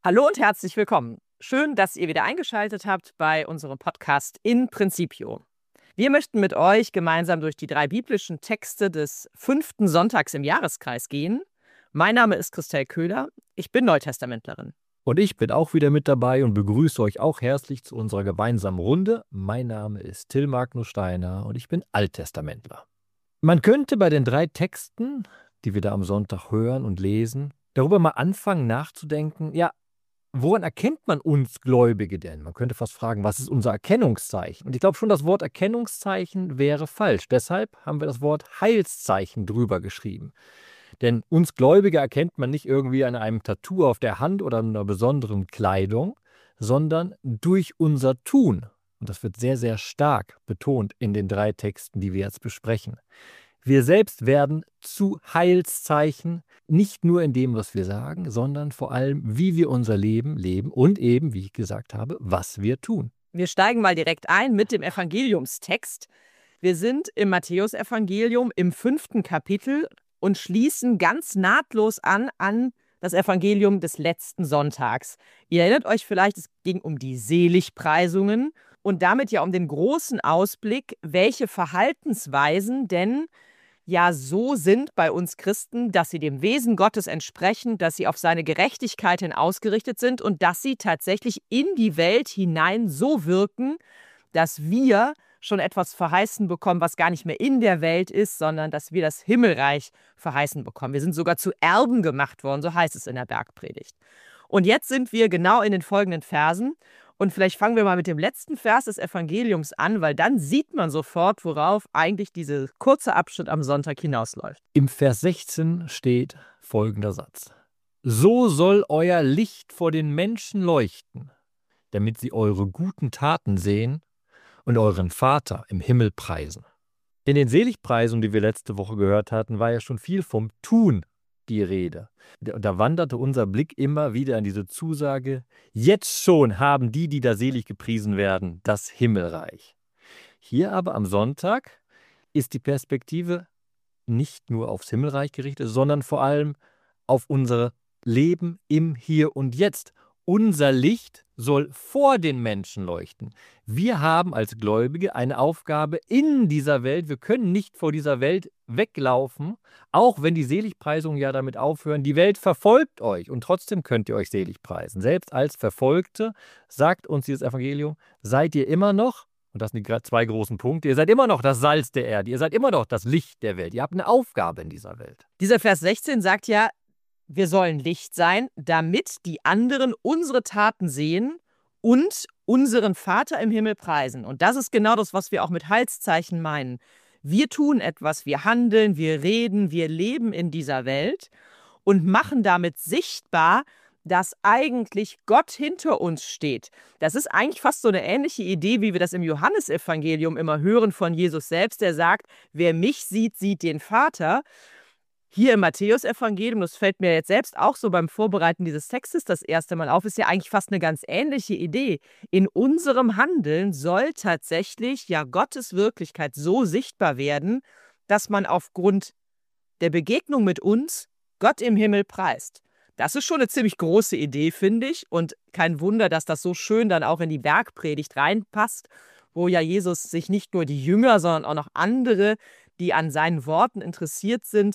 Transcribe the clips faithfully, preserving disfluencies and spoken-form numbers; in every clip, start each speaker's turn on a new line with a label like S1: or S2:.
S1: Hallo und herzlich willkommen. Schön, dass ihr wieder eingeschaltet habt bei unserem Podcast In Principio. Wir möchten mit euch gemeinsam durch die drei biblischen Texte des fünften Sonntags im Jahreskreis gehen. Mein Name ist Christel Köhler, ich bin Neutestamentlerin.
S2: Und ich bin auch wieder mit dabei und begrüße euch auch herzlich zu unserer gemeinsamen Runde. Mein Name ist Till Magnus Steiner und ich bin Alttestamentler. Man könnte bei den drei Texten, die wir da am Sonntag hören und lesen, darüber mal anfangen nachzudenken, ja, woran erkennt man uns Gläubige denn? Man könnte fast fragen, was ist unser Erkennungszeichen? Und ich glaube schon, das Wort Erkennungszeichen wäre falsch. Deshalb haben wir das Wort Heilszeichen drüber geschrieben. Denn uns Gläubige erkennt man nicht irgendwie an einem Tattoo auf der Hand oder einer besonderen Kleidung, sondern durch unser Tun. Und das wird sehr, sehr stark betont in den drei Texten, die wir jetzt besprechen. Wir selbst werden zu Heilszeichen, nicht nur in dem, was wir sagen, sondern vor allem, wie wir unser Leben leben und eben, wie ich gesagt habe, was wir tun.
S1: Wir steigen mal direkt ein mit dem Evangeliumstext. Wir sind im Matthäusevangelium im fünften Kapitel und schließen ganz nahtlos an an das Evangelium des letzten Sonntags. Ihr erinnert euch vielleicht, es ging um die Seligpreisungen und damit ja um den großen Ausblick, welche Verhaltensweisen denn ja so sind bei uns Christen, dass sie dem Wesen Gottes entsprechen, dass sie auf seine Gerechtigkeit hin ausgerichtet sind und dass sie tatsächlich in die Welt hinein so wirken, dass wir schon etwas verheißen bekommen, was gar nicht mehr in der Welt ist, sondern dass wir das Himmelreich verheißen bekommen. Wir sind sogar zu Erben gemacht worden, so heißt es in der Bergpredigt. Und jetzt sind wir genau in den folgenden Versen. Und vielleicht fangen wir mal mit dem letzten Vers des Evangeliums an, weil dann sieht man sofort, worauf eigentlich dieser kurze Abschnitt am Sonntag hinausläuft.
S2: Im Vers sechzehn steht folgender Satz. So soll euer Licht vor den Menschen leuchten, damit sie eure guten Taten sehen und euren Vater im Himmel preisen. In den Seligpreisungen, die wir letzte Woche gehört hatten, war ja schon viel vom Tun die Rede. Da wanderte unser Blick immer wieder an diese Zusage, jetzt schon haben die, die da selig gepriesen werden, das Himmelreich. Hier aber am Sonntag ist die Perspektive nicht nur aufs Himmelreich gerichtet, sondern vor allem auf unser Leben im Hier und Jetzt. Unser Licht soll vor den Menschen leuchten. Wir haben als Gläubige eine Aufgabe in dieser Welt. Wir können nicht vor dieser Welt weglaufen, auch wenn die Seligpreisungen ja damit aufhören. Die Welt verfolgt euch und trotzdem könnt ihr euch selig preisen. Selbst als Verfolgte sagt uns dieses Evangelium, seid ihr immer noch, und das sind die zwei großen Punkte, ihr seid immer noch das Salz der Erde, ihr seid immer noch das Licht der Welt. Ihr habt eine Aufgabe in dieser Welt.
S1: Dieser Vers sechzehn sagt ja, wir sollen Licht sein, damit die anderen unsere Taten sehen und unseren Vater im Himmel preisen. Und das ist genau das, was wir auch mit Heilszeichen meinen. Wir tun etwas, wir handeln, wir reden, wir leben in dieser Welt und machen damit sichtbar, dass eigentlich Gott hinter uns steht. Das ist eigentlich fast so eine ähnliche Idee, wie wir das im Johannesevangelium immer hören von Jesus selbst, der sagt, wer mich sieht, sieht den Vater. Hier im Matthäusevangelium, das fällt mir jetzt selbst auch so beim Vorbereiten dieses Textes das erste Mal auf, ist ja eigentlich fast eine ganz ähnliche Idee. In unserem Handeln soll tatsächlich ja Gottes Wirklichkeit so sichtbar werden, dass man aufgrund der Begegnung mit uns Gott im Himmel preist. Das ist schon eine ziemlich große Idee, finde ich. Und kein Wunder, dass das so schön dann auch in die Bergpredigt reinpasst, wo ja Jesus sich nicht nur die Jünger, sondern auch noch andere, die an seinen Worten interessiert sind,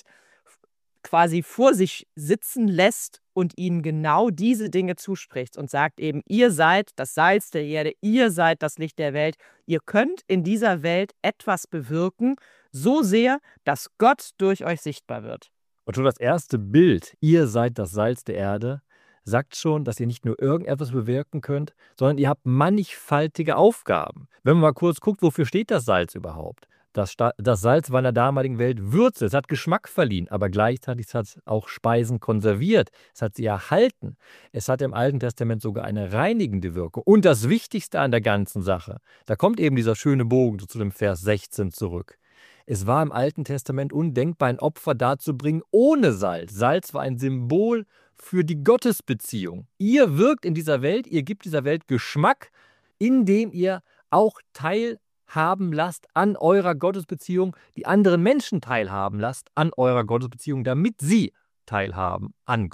S1: quasi vor sich sitzen lässt und ihnen genau diese Dinge zuspricht und sagt eben, ihr seid das Salz der Erde, ihr seid das Licht der Welt, ihr könnt in dieser Welt etwas bewirken, so sehr, dass Gott durch euch sichtbar wird.
S2: Und schon das erste Bild, ihr seid das Salz der Erde, sagt schon, dass ihr nicht nur irgendetwas bewirken könnt, sondern ihr habt mannigfaltige Aufgaben. Wenn man mal kurz guckt, wofür steht das Salz überhaupt? Das, das Salz war in der damaligen Welt Würze, es hat Geschmack verliehen, aber gleichzeitig hat es auch Speisen konserviert, es hat sie erhalten. Es hat im Alten Testament sogar eine reinigende Wirkung. Und das Wichtigste an der ganzen Sache, da kommt eben dieser schöne Bogen zu dem Vers sechzehn zurück. Es war im Alten Testament undenkbar, ein Opfer darzubringen ohne Salz. Salz war ein Symbol für die Gottesbeziehung. Ihr wirkt in dieser Welt, ihr gebt dieser Welt Geschmack, indem ihr auch teilhaben lasst an eurer Gottesbeziehung, die anderen Menschen teilhaben lasst an eurer Gottesbeziehung, damit sie teilhaben an Gott.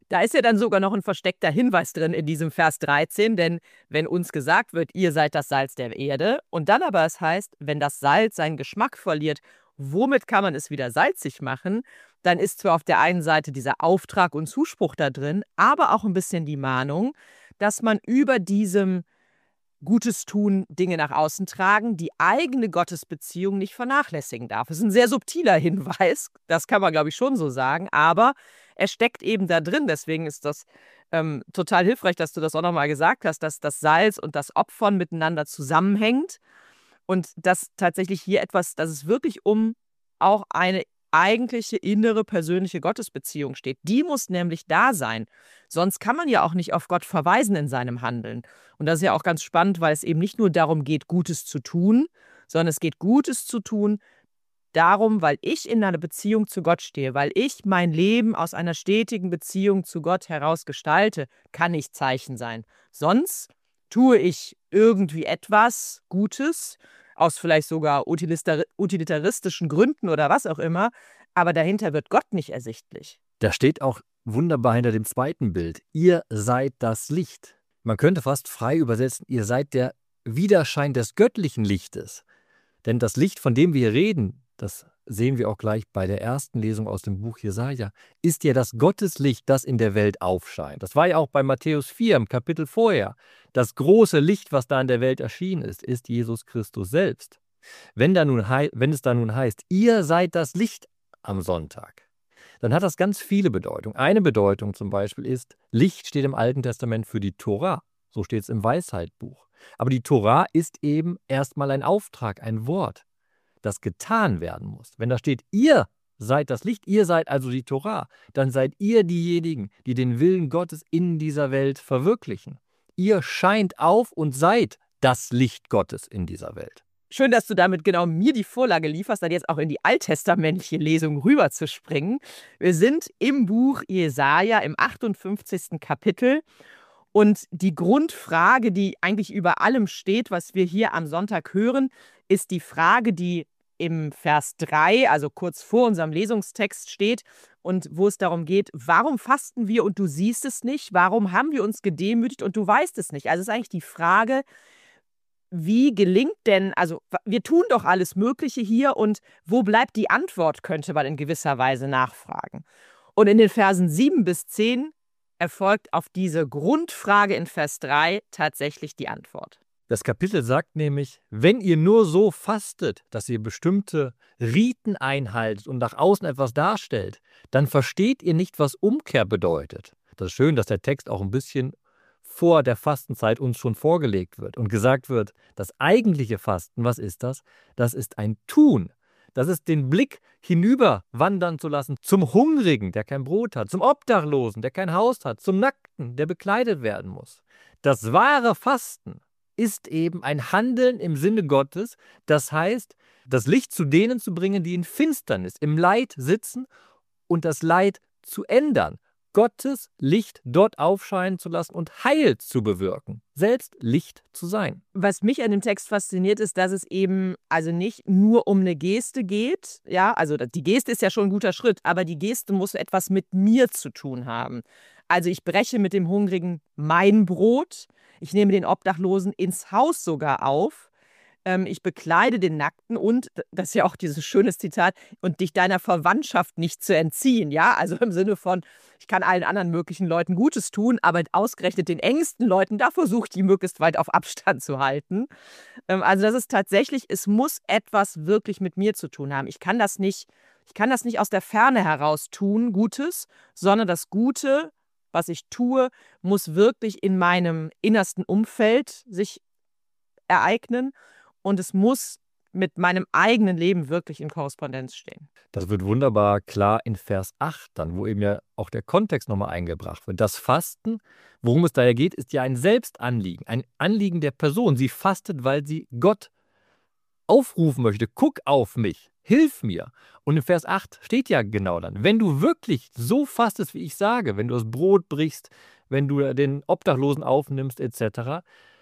S1: Da ist ja dann sogar noch ein versteckter Hinweis drin in diesem Vers dreizehn, denn wenn uns gesagt wird, ihr seid das Salz der Erde, und dann aber es heißt, wenn das Salz seinen Geschmack verliert, womit kann man es wieder salzig machen, dann ist zwar auf der einen Seite dieser Auftrag und Zuspruch da drin, aber auch ein bisschen die Mahnung, dass man über diesem Gutes tun, Dinge nach außen tragen, die eigene Gottesbeziehung nicht vernachlässigen darf. Es ist ein sehr subtiler Hinweis, das kann man, glaube ich, schon so sagen, aber er steckt eben da drin. Deswegen ist das ähm, total hilfreich, dass du das auch nochmal gesagt hast, dass das Salz und das Opfern miteinander zusammenhängt und dass tatsächlich hier etwas, dass es wirklich um auch eine eigentliche innere persönliche Gottesbeziehung steht. Die muss nämlich da sein. Sonst kann man ja auch nicht auf Gott verweisen in seinem Handeln. Und das ist ja auch ganz spannend, weil es eben nicht nur darum geht, Gutes zu tun, sondern es geht, Gutes zu tun darum, weil ich in einer Beziehung zu Gott stehe, weil ich mein Leben aus einer stetigen Beziehung zu Gott heraus gestalte, kann ich Zeichen sein. Sonst tue ich irgendwie etwas Gutes, aus vielleicht sogar utilitaristischen Gründen oder was auch immer, aber dahinter wird Gott nicht ersichtlich.
S2: Da steht auch wunderbar hinter dem zweiten Bild, ihr seid das Licht. Man könnte fast frei übersetzen, ihr seid der Widerschein des göttlichen Lichtes. Denn das Licht, von dem wir hier reden, das sehen wir auch gleich bei der ersten Lesung aus dem Buch Jesaja, ist ja das Gotteslicht, das in der Welt aufscheint. Das war ja auch bei Matthäus vier im Kapitel vorher. Das große Licht, was da in der Welt erschienen ist, ist Jesus Christus selbst. Wenn, da nun hei- wenn es da nun heißt, ihr seid das Licht am Sonntag, dann hat das ganz viele Bedeutungen. Eine Bedeutung zum Beispiel ist, Licht steht im Alten Testament für die Tora. So steht es im Weisheitbuch. Aber die Tora ist eben erstmal ein Auftrag, ein Wort, das getan werden muss. Wenn da steht, ihr seid das Licht, ihr seid also die Tora, dann seid ihr diejenigen, die den Willen Gottes in dieser Welt verwirklichen. Ihr scheint auf und seid das Licht Gottes in dieser Welt.
S1: Schön, dass du damit genau mir die Vorlage lieferst, dann jetzt auch in die alttestamentliche Lesung rüber zu springen. Wir sind im Buch Jesaja im achtundfünfzigsten Kapitel. Und die Grundfrage, die eigentlich über allem steht, was wir hier am Sonntag hören, ist die Frage, die im Vers drei, also kurz vor unserem Lesungstext steht und wo es darum geht, warum fasten wir und du siehst es nicht? Warum haben wir uns gedemütigt und du weißt es nicht? Also es ist eigentlich die Frage, wie gelingt denn, also wir tun doch alles Mögliche hier und wo bleibt die Antwort, könnte man in gewisser Weise nachfragen. Und in den Versen sieben bis zehn erfolgt auf diese Grundfrage in Vers drei tatsächlich die Antwort.
S2: Das Kapitel sagt nämlich, wenn ihr nur so fastet, dass ihr bestimmte Riten einhaltet und nach außen etwas darstellt, dann versteht ihr nicht, was Umkehr bedeutet. Das ist schön, dass der Text auch ein bisschen vor der Fastenzeit uns schon vorgelegt wird und gesagt wird, das eigentliche Fasten, was ist das? Das ist ein Tun. Das ist den Blick hinüber wandern zu lassen zum Hungrigen, der kein Brot hat, zum Obdachlosen, der kein Haus hat, zum Nackten, der bekleidet werden muss. Das wahre Fasten ist eben ein Handeln im Sinne Gottes, das heißt, das Licht zu denen zu bringen, die in Finsternis, im Leid sitzen und das Leid zu ändern. Gottes Licht dort aufscheinen zu lassen und Heil zu bewirken, selbst Licht zu sein.
S1: Was mich an dem Text fasziniert, ist, dass es eben also nicht nur um eine Geste geht, ja, also die Geste ist ja schon ein guter Schritt, aber die Geste muss etwas mit mir zu tun haben. Also ich breche mit dem Hungrigen mein Brot, ich nehme den Obdachlosen ins Haus sogar auf, ähm, ich bekleide den Nackten und, das ist ja auch dieses schöne Zitat, und dich deiner Verwandtschaft nicht zu entziehen, ja, also im Sinne von, ich kann allen anderen möglichen Leuten Gutes tun, aber ausgerechnet den engsten Leuten, da versuche ich die möglichst weit auf Abstand zu halten. Ähm, also das ist tatsächlich, es muss etwas wirklich mit mir zu tun haben. Ich kann das nicht, ich kann das nicht aus der Ferne heraus tun, Gutes, sondern das Gute, was ich tue, muss wirklich in meinem innersten Umfeld sich ereignen und es muss mit meinem eigenen Leben wirklich in Korrespondenz stehen.
S2: Das wird wunderbar klar in Vers acht dann, wo eben ja auch der Kontext nochmal eingebracht wird. Das Fasten, worum es daher geht, ist ja ein Selbstanliegen, ein Anliegen der Person. Sie fastet, weil sie Gott aufrufen möchte. Guck auf mich, hilf mir. Und in Vers acht steht ja genau dann, wenn du wirklich so fastest, wie ich sage, wenn du das Brot brichst, wenn du den Obdachlosen aufnimmst et cetera,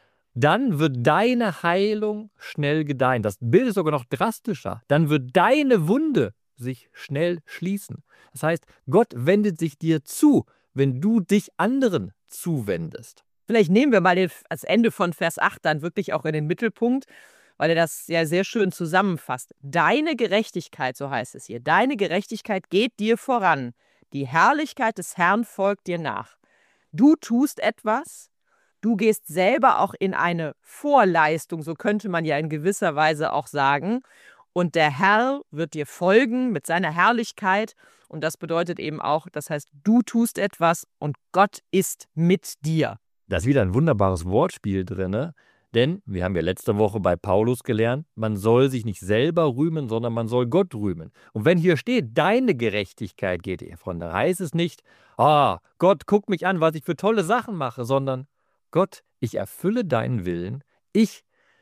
S2: dann wird deine Heilung schnell gedeihen. Das Bild ist sogar noch drastischer. Dann wird deine Wunde sich schnell schließen. Das heißt, Gott wendet sich dir zu, wenn du dich anderen zuwendest.
S1: Vielleicht nehmen wir mal das Ende von Vers acht dann wirklich auch in den Mittelpunkt, weil er das ja sehr schön zusammenfasst. Deine Gerechtigkeit, so heißt es hier, deine Gerechtigkeit geht dir voran. Die Herrlichkeit des Herrn folgt dir nach. Du tust etwas, du gehst selber auch in eine Vorleistung, so könnte man ja in gewisser Weise auch sagen. Und der Herr wird dir folgen mit seiner Herrlichkeit. Und das bedeutet eben auch, das heißt, du tust etwas und Gott ist mit dir.
S2: Da ist wieder ein wunderbares Wortspiel drin, denn wir haben ja letzte Woche bei Paulus gelernt, man soll sich nicht selber rühmen, sondern man soll Gott rühmen. Und wenn hier steht, deine Gerechtigkeit geht dir von, dann heißt es nicht, ah, Gott, guck mich an, was ich für tolle Sachen mache, sondern Gott, ich erfülle deinen Willen, ich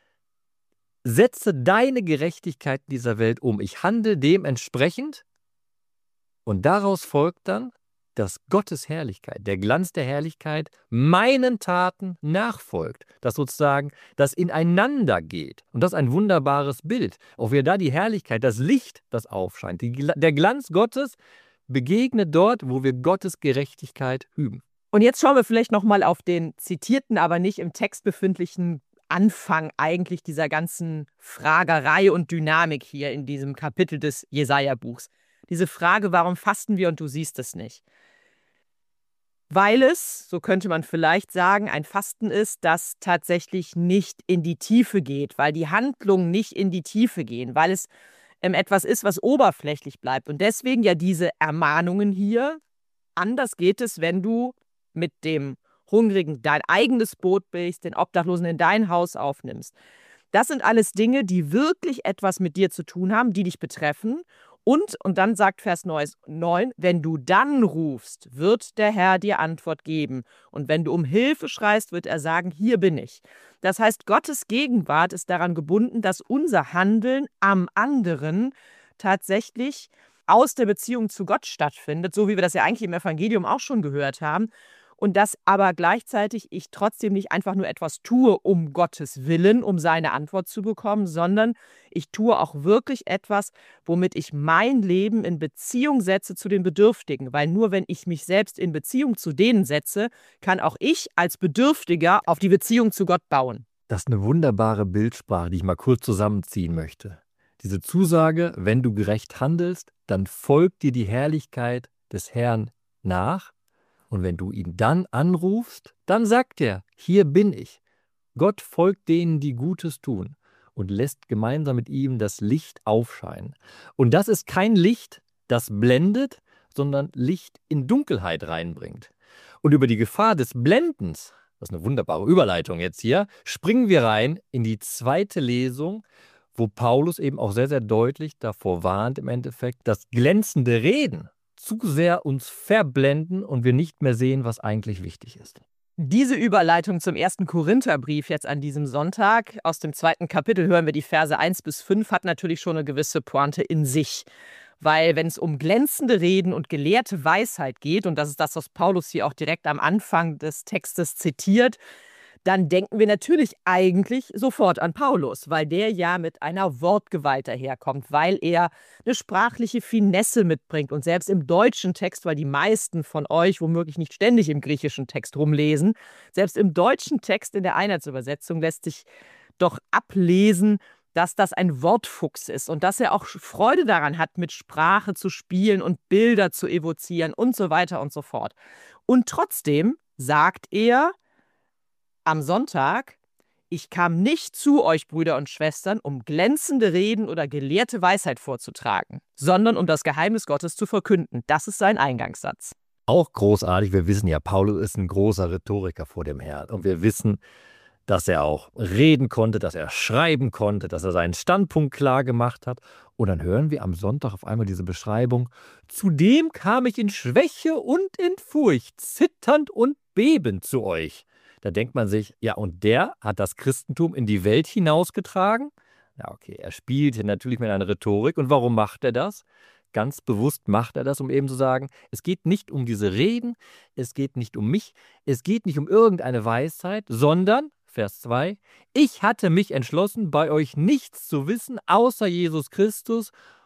S2: setze deine Gerechtigkeit in dieser Welt um, ich handle dementsprechend und daraus folgt dann, dass Gottes Herrlichkeit, der Glanz der Herrlichkeit meinen Taten nachfolgt. Dass sozusagen das ineinander geht. Und das ist ein wunderbares Bild. Auch wieder da die Herrlichkeit, das Licht, das aufscheint. Die, der Glanz Gottes begegnet dort, wo wir Gottes Gerechtigkeit üben.
S1: Und jetzt schauen wir vielleicht nochmal auf den zitierten, aber nicht im Text befindlichen Anfang eigentlich dieser ganzen Fragerei und Dynamik hier in diesem Kapitel des Jesaja-Buchs. Diese Frage, warum fasten wir und du siehst es nicht? Weil es, so könnte man vielleicht sagen, ein Fasten ist, das tatsächlich nicht in die Tiefe geht, weil die Handlungen nicht in die Tiefe gehen, weil es ähm, etwas ist, was oberflächlich bleibt. Und deswegen ja diese Ermahnungen hier. Anders geht es, wenn du mit dem Hungrigen dein eigenes Brot brichst, den Obdachlosen in dein Haus aufnimmst. Das sind alles Dinge, die wirklich etwas mit dir zu tun haben, die dich betreffen. Und, und dann sagt Vers neun, wenn du dann rufst, wird der Herr dir Antwort geben. Und wenn du um Hilfe schreist, wird er sagen, hier bin ich. Das heißt, Gottes Gegenwart ist daran gebunden, dass unser Handeln am anderen tatsächlich aus der Beziehung zu Gott stattfindet, so wie wir das ja eigentlich im Evangelium auch schon gehört haben. Und dass aber gleichzeitig ich trotzdem nicht einfach nur etwas tue, um Gottes Willen, um seine Antwort zu bekommen, sondern ich tue auch wirklich etwas, womit ich mein Leben in Beziehung setze zu den Bedürftigen. Weil nur wenn ich mich selbst in Beziehung zu denen setze, kann auch ich als Bedürftiger auf die Beziehung zu Gott bauen.
S2: Das ist eine wunderbare Bildsprache, die ich mal kurz zusammenziehen möchte. Diese Zusage, wenn du gerecht handelst, dann folgt dir die Herrlichkeit des Herrn nach. Und wenn du ihn dann anrufst, dann sagt er, hier bin ich. Gott folgt denen, die Gutes tun und lässt gemeinsam mit ihm das Licht aufscheinen. Und das ist kein Licht, das blendet, sondern Licht in Dunkelheit reinbringt. Und über die Gefahr des Blendens, das ist eine wunderbare Überleitung jetzt hier, springen wir rein in die zweite Lesung, wo Paulus eben auch sehr, sehr deutlich davor warnt im Endeffekt, dass glänzende Reden zu sehr uns verblenden und wir nicht mehr sehen, was eigentlich wichtig ist.
S1: Diese Überleitung zum ersten Korintherbrief jetzt an diesem Sonntag, aus dem zweiten Kapitel hören wir die Verse eins bis fünf, hat natürlich schon eine gewisse Pointe in sich. Weil wenn es um glänzende Reden und gelehrte Weisheit geht, und das ist das, was Paulus hier auch direkt am Anfang des Textes zitiert, dann denken wir natürlich eigentlich sofort an Paulus, weil der ja mit einer Wortgewalt daherkommt, weil er eine sprachliche Finesse mitbringt. Und selbst im deutschen Text, weil die meisten von euch womöglich nicht ständig im griechischen Text rumlesen, selbst im deutschen Text in der Einheitsübersetzung lässt sich doch ablesen, dass das ein Wortfuchs ist und dass er auch Freude daran hat, mit Sprache zu spielen und Bilder zu evozieren und so weiter und so fort. Und trotzdem sagt er am Sonntag, ich kam nicht zu euch, Brüder und Schwestern, um glänzende Reden oder gelehrte Weisheit vorzutragen, sondern um das Geheimnis Gottes zu verkünden. Das ist sein Eingangssatz.
S2: Auch großartig, wir wissen ja, Paulus ist ein großer Rhetoriker vor dem Herrn. Und wir wissen, dass er auch reden konnte, dass er schreiben konnte, dass er seinen Standpunkt klar gemacht hat. Und dann hören wir am Sonntag auf einmal diese Beschreibung, zudem kam ich in Schwäche und in Furcht, zitternd und bebend zu euch. Da denkt man sich, ja, und der hat das Christentum in die Welt hinausgetragen? Ja, okay, er spielt natürlich mit einer Rhetorik. Und warum macht er das? Ganz bewusst macht er das, um eben zu sagen, es geht nicht um diese Reden, es geht nicht um mich, es geht nicht um irgendeine Weisheit, sondern, Vers zwei, ich hatte mich entschlossen, bei euch nichts zu wissen, außer Jesus Christus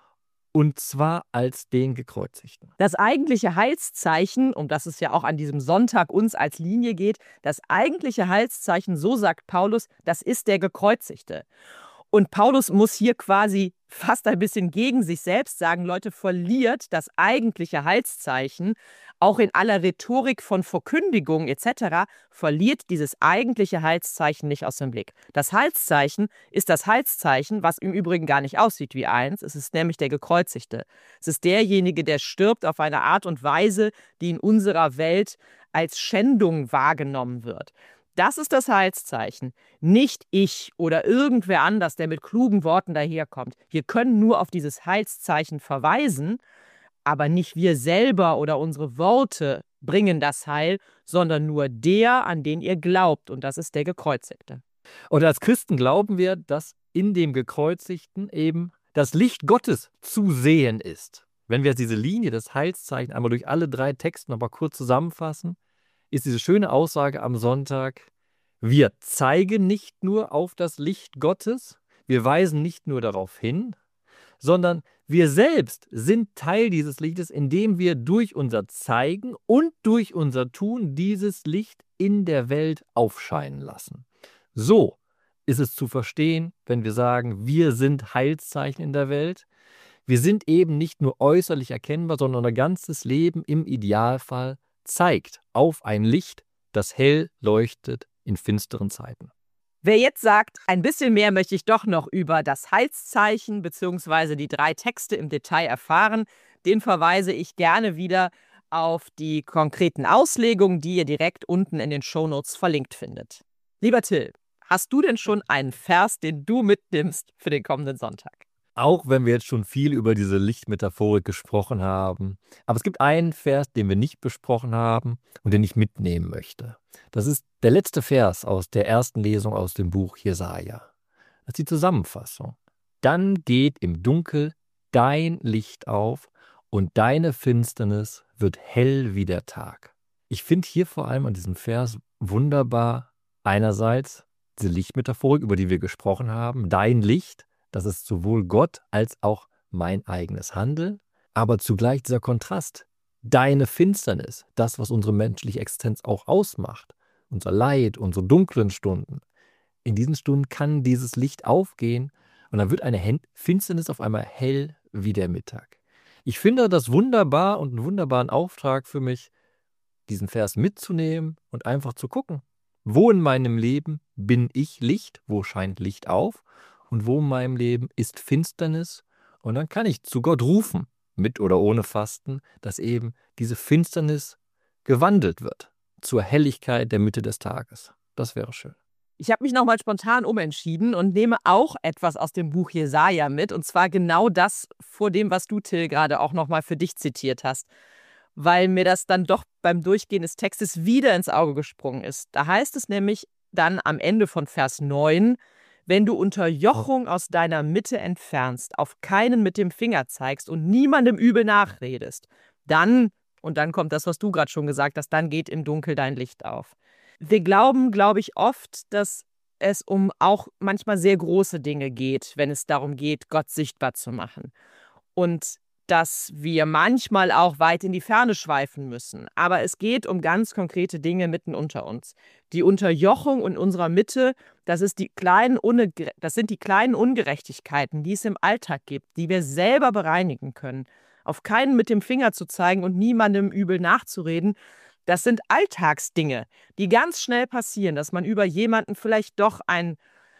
S2: Und zwar als den Gekreuzigten.
S1: Das eigentliche Heilszeichen, um das es ja auch an diesem Sonntag uns als Linie geht, das eigentliche Heilszeichen, so sagt Paulus, das ist der Gekreuzigte. Und Paulus muss hier quasi fast ein bisschen gegen sich selbst sagen, Leute, verliert das eigentliche Heilszeichen, auch in aller Rhetorik von Verkündigung et cetera, verliert dieses eigentliche Heilszeichen nicht aus dem Blick. Das Heilszeichen ist das Heilszeichen, was im Übrigen gar nicht aussieht wie eins. Es ist nämlich der Gekreuzigte. Es ist derjenige, der stirbt auf eine Art und Weise, die in unserer Welt als Schändung wahrgenommen wird. Das ist das Heilszeichen. Nicht ich oder irgendwer anders, der mit klugen Worten daherkommt. Wir können nur auf dieses Heilszeichen verweisen, aber nicht wir selber oder unsere Worte bringen das Heil, sondern nur der, an den ihr glaubt, und das ist der Gekreuzigte.
S2: Und als Christen glauben wir, dass in dem Gekreuzigten eben das Licht Gottes zu sehen ist. Wenn wir diese Linie des Heilszeichens einmal durch alle drei Texte noch mal kurz zusammenfassen, ist diese schöne Aussage am Sonntag: Wir zeigen nicht nur auf das Licht Gottes, wir weisen nicht nur darauf hin, sondern wir selbst sind Teil dieses Lichtes, indem wir durch unser Zeigen und durch unser Tun dieses Licht in der Welt aufscheinen lassen. So ist es zu verstehen, wenn wir sagen, wir sind Heilszeichen in der Welt. Wir sind eben nicht nur äußerlich erkennbar, sondern unser ganzes Leben im Idealfall zeigt auf ein Licht, das hell leuchtet in finsteren Zeiten.
S1: Wer jetzt sagt, ein bisschen mehr möchte ich doch noch über das Heilszeichen bzw. die drei Texte im Detail erfahren, den verweise ich gerne wieder auf die konkreten Auslegungen, die ihr direkt unten in den Shownotes verlinkt findet. Lieber Till, hast du denn schon einen Vers, den du mitnimmst für den kommenden Sonntag?
S2: Auch wenn wir jetzt schon viel über diese Lichtmetaphorik gesprochen haben. Aber es gibt einen Vers, den wir nicht besprochen haben und den ich mitnehmen möchte. Das ist der letzte Vers aus der ersten Lesung aus dem Buch Jesaja. Das ist die Zusammenfassung. Dann geht im Dunkel dein Licht auf und deine Finsternis wird hell wie der Tag. Ich finde hier vor allem an diesem Vers wunderbar einerseits diese Lichtmetaphorik, über die wir gesprochen haben, dein Licht. Das ist sowohl Gott als auch mein eigenes Handeln, aber zugleich dieser Kontrast. Deine Finsternis, das, was unsere menschliche Existenz auch ausmacht, unser Leid, unsere dunklen Stunden. In diesen Stunden kann dieses Licht aufgehen und dann wird eine Finsternis auf einmal hell wie der Mittag. Ich finde das wunderbar und einen wunderbaren Auftrag für mich, diesen Vers mitzunehmen und einfach zu gucken, wo in meinem Leben bin ich Licht, wo scheint Licht auf? Und wo in meinem Leben ist Finsternis? Und dann kann ich zu Gott rufen, mit oder ohne Fasten, dass eben diese Finsternis gewandelt wird zur Helligkeit der Mitte des Tages. Das wäre schön.
S1: Ich habe mich nochmal spontan umentschieden und nehme auch etwas aus dem Buch Jesaja mit. Und zwar genau das vor dem, was du, Till, gerade auch nochmal für dich zitiert hast. Weil mir das dann doch beim Durchgehen des Textes wieder ins Auge gesprungen ist. Da heißt es nämlich dann am Ende von Vers neun, wenn du Unterjochung aus deiner Mitte entfernst, auf keinen mit dem Finger zeigst und niemandem übel nachredest, dann, und dann kommt das, was du gerade schon gesagt hast, dann geht im Dunkel dein Licht auf. Wir glauben, glaube ich, oft, dass es um auch manchmal sehr große Dinge geht, wenn es darum geht, Gott sichtbar zu machen. Und dass wir manchmal auch weit in die Ferne schweifen müssen. Aber es geht um ganz konkrete Dinge mitten unter uns. Die Unterjochung in unserer Mitte, das ist die kleinen, das sind die kleinen Ungerechtigkeiten, die es im Alltag gibt, die wir selber bereinigen können. Auf keinen mit dem Finger zu zeigen und niemandem übel nachzureden, das sind Alltagsdinge, die ganz schnell passieren, dass man über jemanden vielleicht doch ein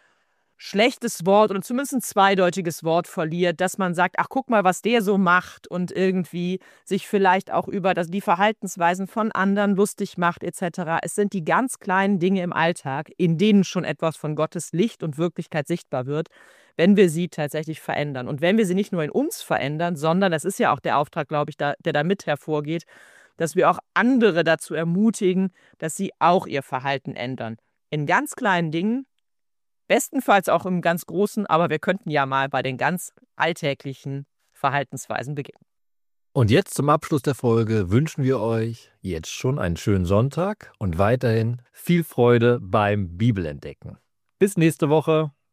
S1: schlechtes Wort oder zumindest ein zweideutiges Wort verliert, dass man sagt, ach, guck mal, was der so macht und irgendwie sich vielleicht auch über das, die Verhaltensweisen von anderen lustig macht et cetera. Es sind die ganz kleinen Dinge im Alltag, in denen schon etwas von Gottes Licht und Wirklichkeit sichtbar wird, wenn wir sie tatsächlich verändern. Und wenn wir sie nicht nur in uns verändern, sondern, das ist ja auch der Auftrag, glaube ich, da, der da mit hervorgeht, dass wir auch andere dazu ermutigen, dass sie auch ihr Verhalten ändern. In ganz kleinen Dingen, bestenfalls auch im ganz Großen, aber wir könnten ja mal bei den ganz alltäglichen Verhaltensweisen beginnen.
S2: Und jetzt zum Abschluss der Folge wünschen wir euch jetzt schon einen schönen Sonntag und weiterhin viel Freude beim Bibelentdecken. Bis nächste Woche.